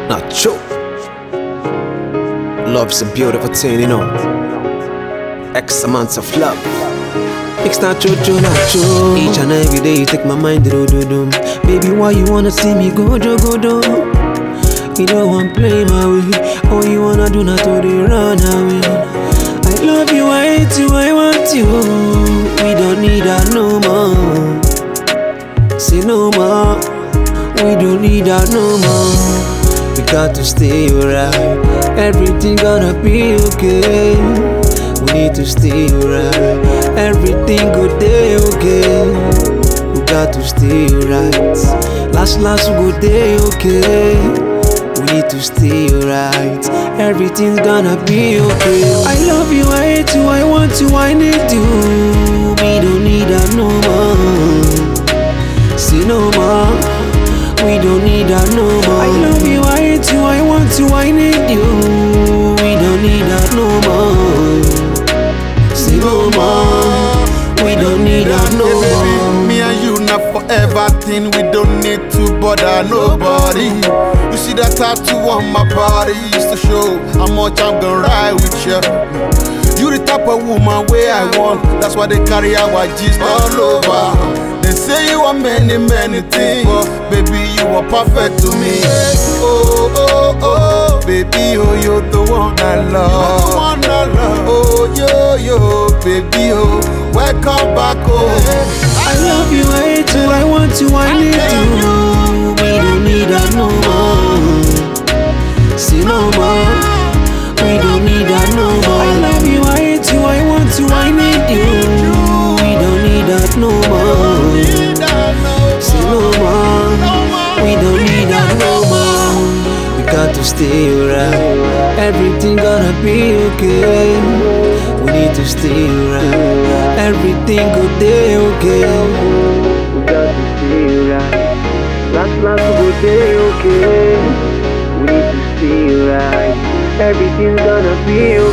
Not true. Love's a beautiful thing, you know. X amounts of love. It's not true, not true. Each and every day you take my mind, do. Baby, why you wanna see me go do? You don't want play my way. All you wanna do not to run away. I love you, I hate you, I want you. We don't need that no more. Say no more. We don't need that no more. We got to stay alright. Everything gonna be okay. We need to stay alright. Everything good day okay. We got to stay alright. Last we go day okay. We need to stay alright. Everything's gonna be okay. I love you, I hate you, I want you, I need you. We don't need that no more. Say no more. We don't need that no more. I love you, I hate you, I want you, I need you. We don't need that no more. Say no more. We don't need that no more. Me and you not forever thing. We don't need to bother nobody. You see that tattoo on my body used to show how much I'm gonna ride with you. You the type of woman where I want. That's why they carry our gist all over. They say you are many things, but baby you are perfect to me. Oh, baby, oh you're the one I love. Oh, yo, baby, oh, welcome back home. I love you, I hate you, I want you, I need you. We don't need that no more. Say no more. We don't need that no more. I love you, I hate you, I want you, I need you. We don't need that no more. Say no more. We don't need that no more. We got to stay alright. Everything gonna be okay. We need to stay alright. Everything good day okay. We got to stay alright. Last good day okay. We need to stay alright. Everything's gonna be okay.